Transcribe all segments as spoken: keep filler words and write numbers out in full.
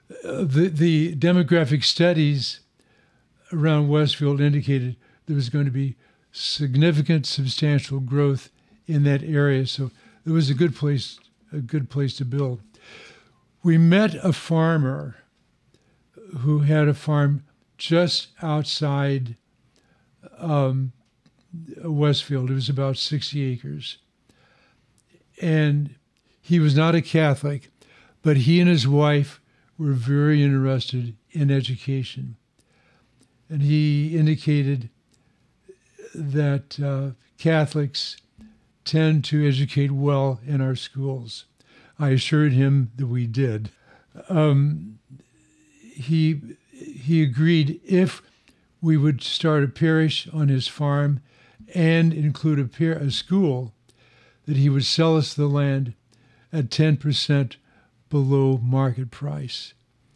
Uh, the, the demographic studies around Westfield indicated there was going to be significant, substantial growth in that area. So it was a good place, a good place to build. We met a farmer who had a farm just outside um, Westfield. It was about sixty acres. And he was not a Catholic, but he and his wife were very interested in education. And he indicated that uh, Catholics tend to educate well in our schools. I assured him that we did. Um, he he agreed if we would start a parish on his farm and include a, par- a school, that he would sell us the land at ten percent below market price.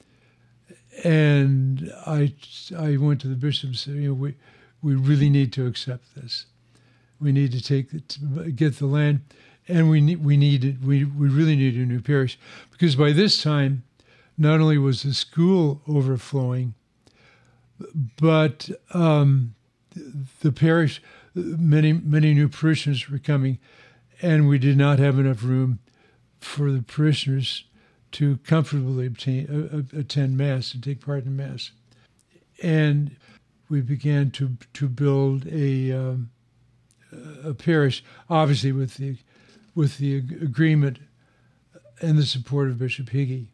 And I I went to the bishop and said, you know, we we really need to accept this. We need to take it, to get the land, and we need we needed we we really need a new parish, because by this time, not only was the school overflowing, but um, the parish, many many new parishioners were coming, and we did not have enough room for the parishioners to comfortably obtain, uh, attend Mass and take part in Mass. And we began to to build a um, a parish, obviously with the with the agreement and the support of Bishop Higgy.